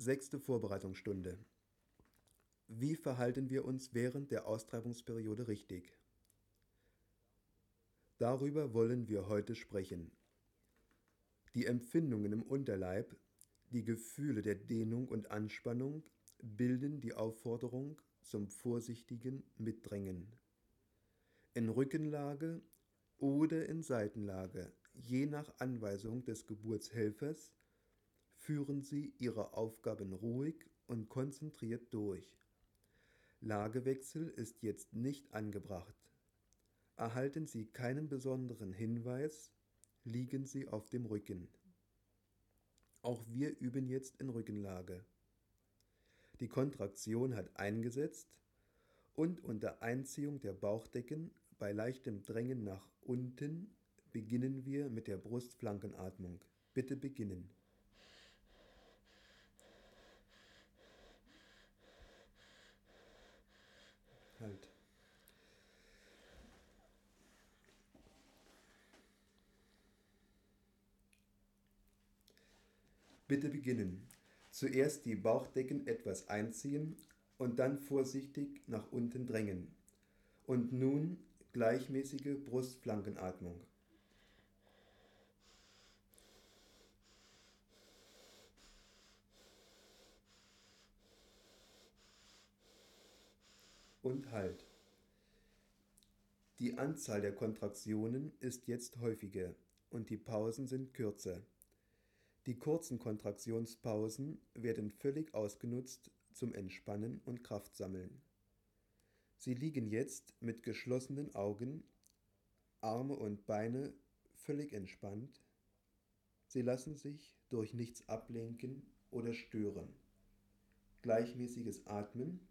6. Vorbereitungsstunde. Wie verhalten wir uns während der Austreibungsperiode richtig? Darüber wollen wir heute sprechen. Die Empfindungen im Unterleib, die Gefühle der Dehnung und Anspannung bilden die Aufforderung zum vorsichtigen Mitdrängen. In Rückenlage oder in Seitenlage, je nach Anweisung des Geburtshelfers, führen Sie Ihre Aufgaben ruhig und konzentriert durch. Lagewechsel ist jetzt nicht angebracht. Erhalten Sie keinen besonderen Hinweis, liegen Sie auf dem Rücken. Auch wir üben jetzt in Rückenlage. Die Kontraktion hat eingesetzt und unter Einziehung der Bauchdecken bei leichtem Drängen nach unten beginnen wir mit der Brustflankenatmung. Bitte beginnen. Halt. Bitte beginnen. Zuerst die Bauchdecken etwas einziehen und dann vorsichtig nach unten drängen. Und nun gleichmäßige Brustflankenatmung. Und Halt. Die Anzahl der Kontraktionen ist jetzt häufiger und die Pausen sind kürzer. Die kurzen Kontraktionspausen werden völlig ausgenutzt zum Entspannen und Kraftsammeln. Sie liegen jetzt mit geschlossenen Augen, Arme und Beine völlig entspannt. Sie lassen sich durch nichts ablenken oder stören. Gleichmäßiges Atmen.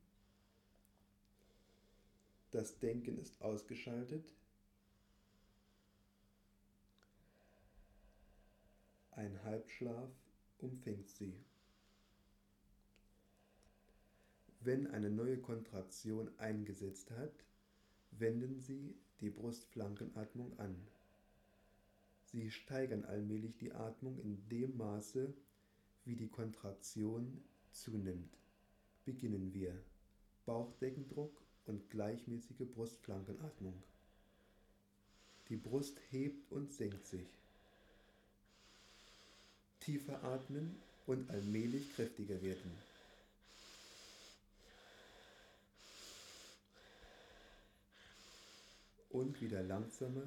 Das Denken ist ausgeschaltet. Ein Halbschlaf umfängt Sie. Wenn eine neue Kontraktion eingesetzt hat, wenden Sie die Brustflankenatmung an. Sie steigern allmählich die Atmung in dem Maße, wie die Kontraktion zunimmt. Beginnen wir. Bauchdeckendruck und gleichmäßige Brustflankenatmung. Die Brust hebt und senkt sich. Tiefer atmen und allmählich kräftiger werden. Und wieder langsamer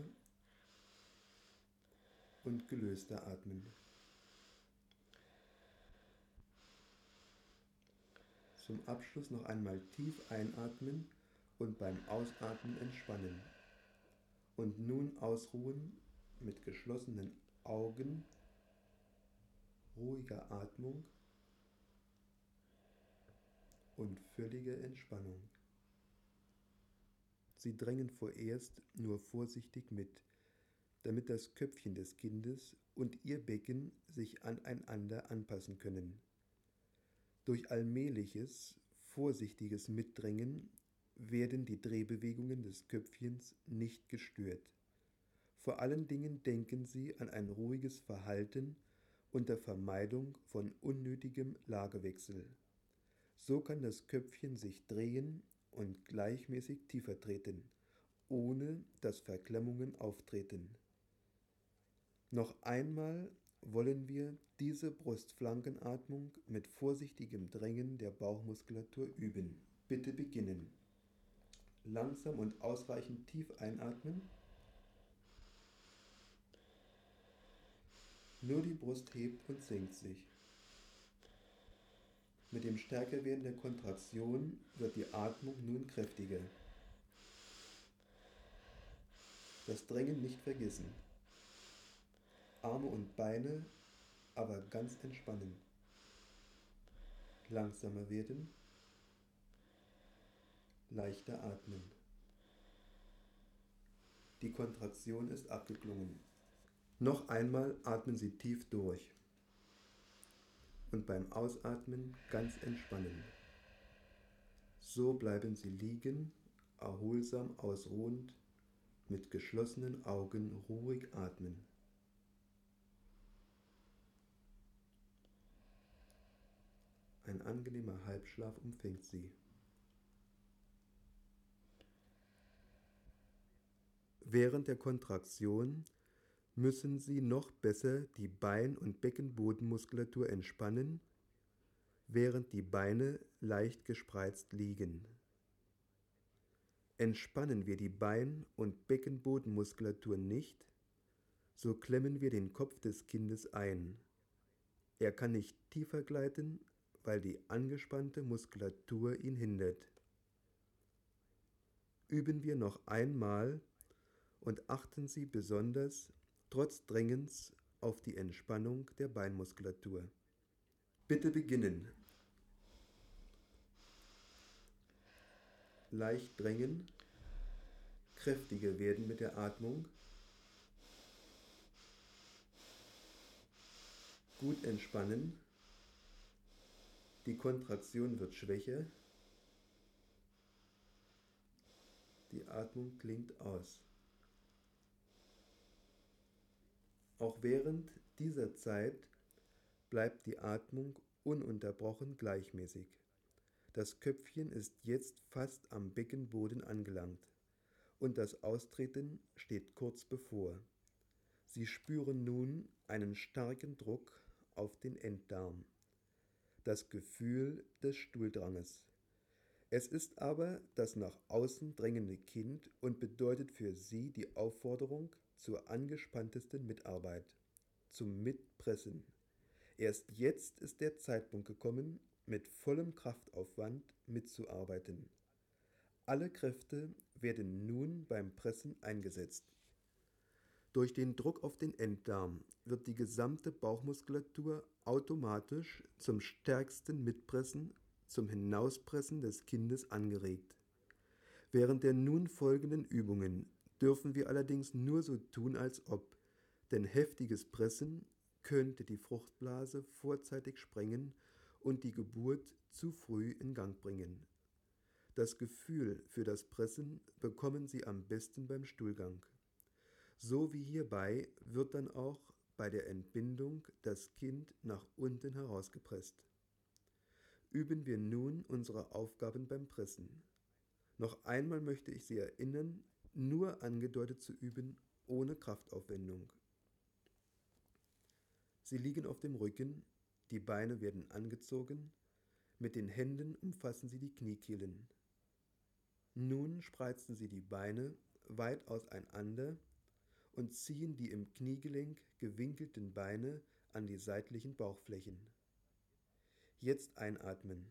und gelöster atmen. Zum Abschluss noch einmal tief einatmen und beim Ausatmen entspannen. Und nun ausruhen mit geschlossenen Augen, ruhiger Atmung und völliger Entspannung. Sie drängen vorerst nur vorsichtig mit, damit das Köpfchen des Kindes und ihr Becken sich aneinander anpassen können. Durch allmähliches, vorsichtiges Mitdrängen werden die Drehbewegungen des Köpfchens nicht gestört. Vor allen Dingen denken Sie an ein ruhiges Verhalten unter Vermeidung von unnötigem Lagewechsel. So kann das Köpfchen sich drehen und gleichmäßig tiefer treten, ohne dass Verklemmungen auftreten. Noch einmal wollen wir diese Brustflankenatmung mit vorsichtigem Drängen der Bauchmuskulatur üben. Bitte beginnen. Langsam und ausreichend tief einatmen. Nur die Brust hebt und senkt sich. Mit dem Stärkerwerden der Kontraktion wird die Atmung nun kräftiger. Das Drängen nicht vergessen. Arme und Beine aber ganz entspannen. Langsamer werden. Leichter atmen. Die Kontraktion ist abgeklungen. Noch einmal atmen Sie tief durch. Und beim Ausatmen ganz entspannen. So bleiben Sie liegen, erholsam ausruhend, mit geschlossenen Augen ruhig atmen. angenehmer Halbschlaf umfängt sie. Während der Kontraktion müssen Sie noch besser die Bein- und Beckenbodenmuskulatur entspannen, während die Beine leicht gespreizt liegen. Entspannen wir die Bein- und Beckenbodenmuskulatur nicht, so klemmen wir den Kopf des Kindes ein. Er kann nicht tiefer gleiten, weil die angespannte Muskulatur ihn hindert. Üben wir noch einmal und achten Sie besonders trotz Drängens auf die Entspannung der Beinmuskulatur. Bitte beginnen. Leicht drängen, kräftiger werden mit der Atmung, gut entspannen, die Kontraktion wird schwächer, die Atmung klingt aus. Auch während dieser Zeit bleibt die Atmung ununterbrochen gleichmäßig. Das Köpfchen ist jetzt fast am Beckenboden angelangt und das Austreten steht kurz bevor. Sie spüren nun einen starken Druck auf den Enddarm, das Gefühl des Stuhldranges. Es ist aber das nach außen drängende Kind und bedeutet für Sie die Aufforderung zur angespanntesten Mitarbeit, zum Mitpressen. Erst jetzt ist der Zeitpunkt gekommen, mit vollem Kraftaufwand mitzuarbeiten. Alle Kräfte werden nun beim Pressen eingesetzt. Durch den Druck auf den Enddarm wird die gesamte Bauchmuskulatur automatisch zum stärksten Mitpressen, zum Hinauspressen des Kindes angeregt. Während der nun folgenden Übungen dürfen wir allerdings nur so tun, als ob, denn heftiges Pressen könnte die Fruchtblase vorzeitig sprengen und die Geburt zu früh in Gang bringen. Das Gefühl für das Pressen bekommen Sie am besten beim Stuhlgang. So wie hierbei wird dann auch bei der Entbindung das Kind nach unten herausgepresst. Üben wir nun unsere Aufgaben beim Pressen. Noch einmal möchte ich Sie erinnern, nur angedeutet zu üben, ohne Kraftaufwendung. Sie liegen auf dem Rücken, die Beine werden angezogen, mit den Händen umfassen Sie die Kniekehlen. Nun spreizen Sie die Beine weit auseinander und ziehen die im Kniegelenk gewinkelten Beine an die seitlichen Bauchflächen. Jetzt einatmen.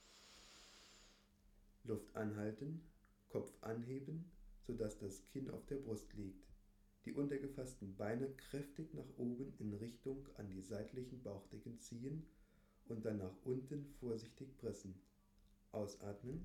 Luft anhalten, Kopf anheben, sodass das Kinn auf der Brust liegt. Die untergefassten Beine kräftig nach oben in Richtung an die seitlichen Bauchdecken ziehen und dann nach unten vorsichtig pressen. Ausatmen.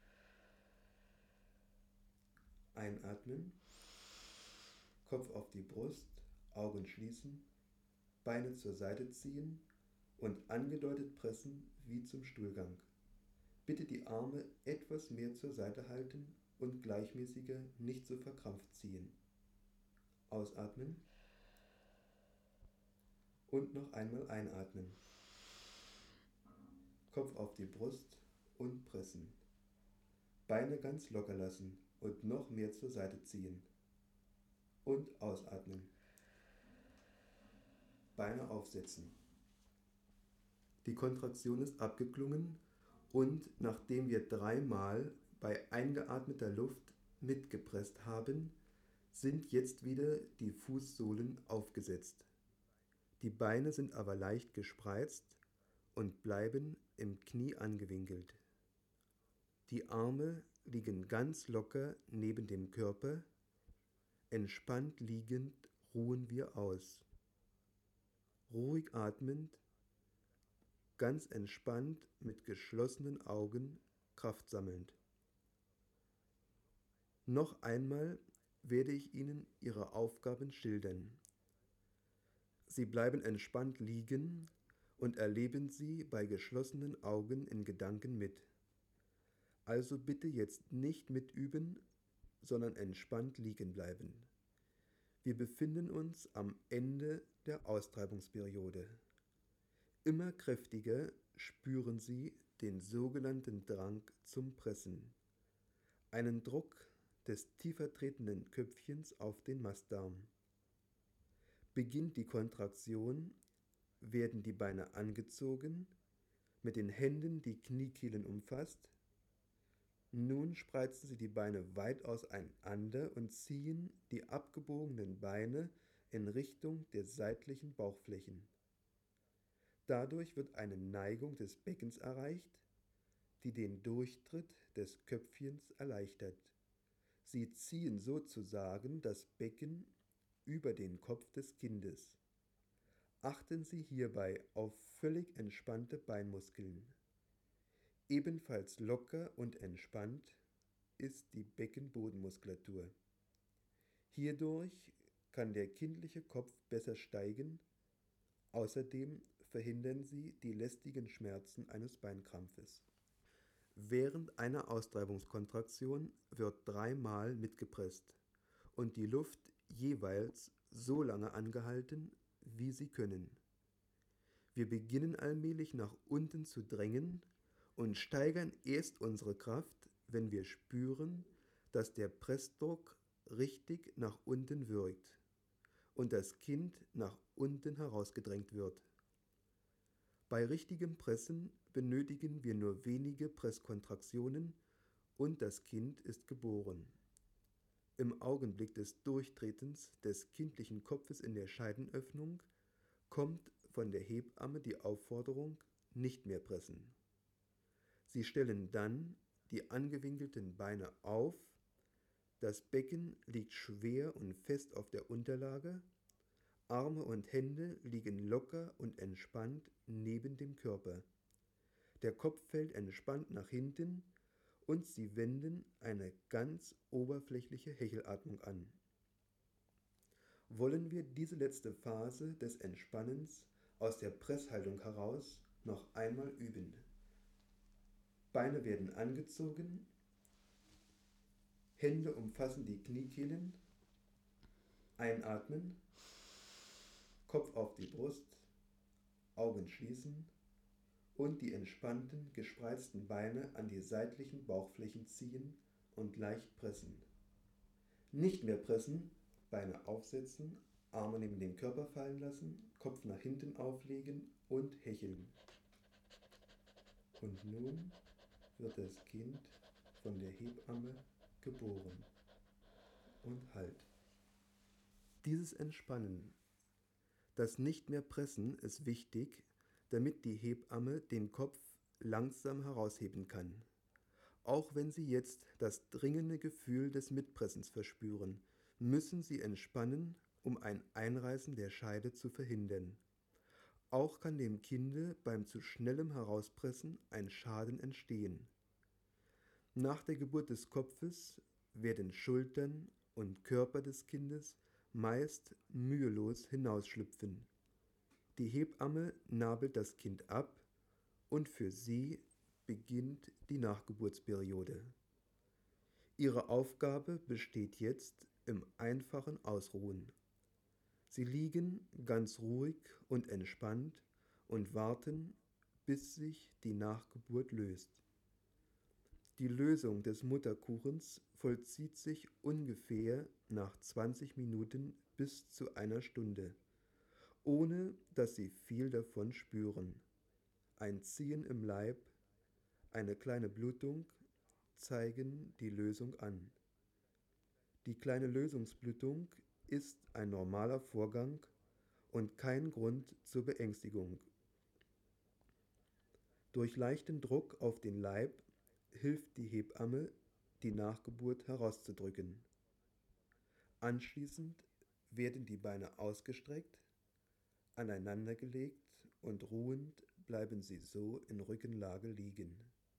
Einatmen. Kopf auf die Brust, Augen schließen, Beine zur Seite ziehen und angedeutet pressen wie zum Stuhlgang. Bitte die Arme etwas mehr zur Seite halten und gleichmäßiger, nicht so verkrampft ziehen. Ausatmen und noch einmal einatmen. Kopf auf die Brust und pressen. Beine ganz locker lassen und noch mehr zur Seite ziehen. Und ausatmen. Beine aufsetzen. Die Kontraktion ist abgeklungen und nachdem wir dreimal bei eingeatmeter Luft mitgepresst haben, sind jetzt wieder die Fußsohlen aufgesetzt. Die Beine sind aber leicht gespreizt und bleiben im Knie angewinkelt. Die Arme liegen ganz locker neben dem Körper. Entspannt liegend ruhen wir aus. Ruhig atmend, ganz entspannt mit geschlossenen Augen, Kraft sammelnd. Noch einmal werde ich Ihnen Ihre Aufgaben schildern. Sie bleiben entspannt liegen und erleben sie bei geschlossenen Augen in Gedanken mit. Also bitte jetzt nicht mitüben, sondern entspannt liegen bleiben. Wir befinden uns am Ende der Austreibungsperiode. Immer kräftiger spüren Sie den sogenannten Drang zum Pressen, einen Druck des tiefer tretenden Köpfchens auf den Mastdarm. Beginnt die Kontraktion, werden die Beine angezogen, mit den Händen die Kniekehlen umfasst. Nun spreizen Sie die Beine weit auseinander und ziehen die abgebogenen Beine in Richtung der seitlichen Bauchflächen. Dadurch wird eine Neigung des Beckens erreicht, die den Durchtritt des Köpfchens erleichtert. Sie ziehen sozusagen das Becken über den Kopf des Kindes. Achten Sie hierbei auf völlig entspannte Beinmuskeln. Ebenfalls locker und entspannt ist die Beckenbodenmuskulatur. Hierdurch kann der kindliche Kopf besser steigen. Außerdem verhindern Sie die lästigen Schmerzen eines Beinkrampfes. Während einer Austreibungskontraktion wird 3-mal mitgepresst und die Luft jeweils so lange angehalten, wie Sie können. Wir beginnen allmählich nach unten zu drängen und steigern erst unsere Kraft, wenn wir spüren, dass der Pressdruck richtig nach unten wirkt und das Kind nach unten herausgedrängt wird. Bei richtigem Pressen benötigen wir nur wenige Presskontraktionen und das Kind ist geboren. Im Augenblick des Durchtretens des kindlichen Kopfes in der Scheidenöffnung kommt von der Hebamme die Aufforderung, nicht mehr pressen. Sie stellen dann die angewinkelten Beine auf, das Becken liegt schwer und fest auf der Unterlage, Arme und Hände liegen locker und entspannt neben dem Körper. Der Kopf fällt entspannt nach hinten und Sie wenden eine ganz oberflächliche Hechelatmung an. Wollen wir diese letzte Phase des Entspannens aus der Presshaltung heraus noch einmal üben. Beine werden angezogen, Hände umfassen die Kniekehlen, einatmen, Kopf auf die Brust, Augen schließen und die entspannten, gespreizten Beine an die seitlichen Bauchflächen ziehen und leicht pressen. Nicht mehr pressen, Beine aufsetzen, Arme neben den Körper fallen lassen, Kopf nach hinten auflegen und hecheln. Und nun wird das Kind von der Hebamme geboren. Und Halt. Dieses Entspannen, das nicht mehr Pressen, ist wichtig, damit die Hebamme den Kopf langsam herausheben kann. Auch wenn Sie jetzt das dringende Gefühl des Mitpressens verspüren, müssen Sie entspannen, um ein Einreißen der Scheide zu verhindern. Auch kann dem Kinde beim zu schnellem Herauspressen ein Schaden entstehen. Nach der Geburt des Kopfes werden Schultern und Körper des Kindes meist mühelos hinausschlüpfen. Die Hebamme nabelt das Kind ab und für sie beginnt die Nachgeburtsperiode. Ihre Aufgabe besteht jetzt im einfachen Ausruhen. Sie liegen ganz ruhig und entspannt und warten, bis sich die Nachgeburt löst. Die Lösung des Mutterkuchens vollzieht sich ungefähr nach 20 Minuten bis zu einer Stunde, ohne dass Sie viel davon spüren. Ein Ziehen im Leib, eine kleine Blutung zeigen die Lösung an. Die kleine Lösungsblutung ist ein normaler Vorgang und kein Grund zur Beängstigung. Durch leichten Druck auf den Leib hilft die Hebamme, die Nachgeburt herauszudrücken. Anschließend werden die Beine ausgestreckt, aneinandergelegt und ruhend bleiben sie so in Rückenlage liegen.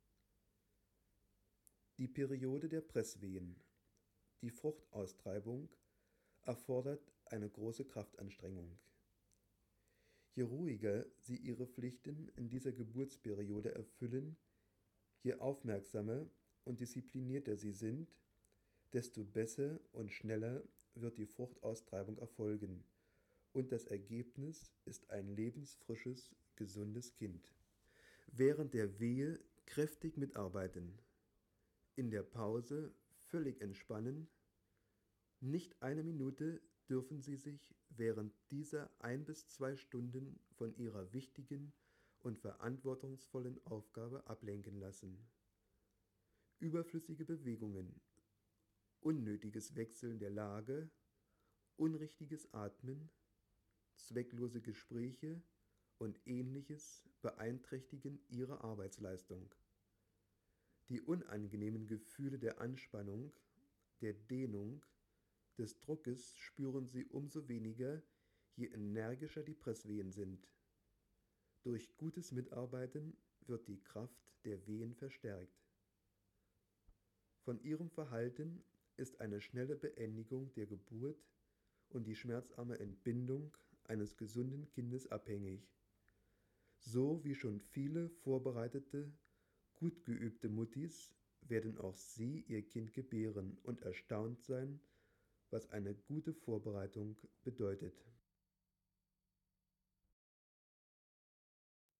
Die Periode der Presswehen, die Fruchtaustreibung, erfordert eine große Kraftanstrengung. Je ruhiger Sie Ihre Pflichten in dieser Geburtsperiode erfüllen, je aufmerksamer und disziplinierter Sie sind, desto besser und schneller wird die Fruchtaustreibung erfolgen und das Ergebnis ist ein lebensfrisches, gesundes Kind. Während der Wehe kräftig mitarbeiten, in der Pause völlig entspannen, nicht eine Minute dürfen Sie sich während dieser 1 bis 2 Stunden von Ihrer wichtigen und verantwortungsvollen Aufgabe ablenken lassen. Überflüssige Bewegungen, unnötiges Wechseln der Lage, unrichtiges Atmen, zwecklose Gespräche und ähnliches beeinträchtigen Ihre Arbeitsleistung. Die unangenehmen Gefühle der Anspannung, der Dehnung, des Druckes spüren Sie umso weniger, je energischer die Presswehen sind. Durch gutes Mitarbeiten wird die Kraft der Wehen verstärkt. Von Ihrem Verhalten ist eine schnelle Beendigung der Geburt und die schmerzarme Entbindung eines gesunden Kindes abhängig. So wie schon viele vorbereitete, gut geübte Muttis werden auch Sie Ihr Kind gebären und erstaunt sein, was eine gute Vorbereitung bedeutet.